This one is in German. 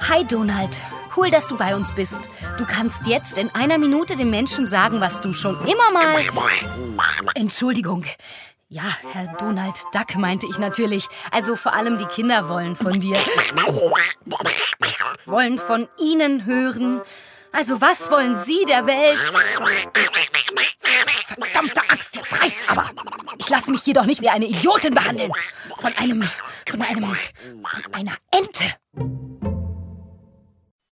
Hi Donald, cool, dass du bei uns bist. Du kannst jetzt in 1 Minute den Menschen sagen, was du schon immer mal... Entschuldigung. Ja, Herr Donald Duck meinte ich natürlich. Also vor allem die Kinder wollen von dir... wollen von Ihnen hören. Also was wollen Sie der Welt... Verdammte Axt, jetzt reicht's aber. Ich lasse mich hier doch nicht wie eine Idiotin behandeln. Von einer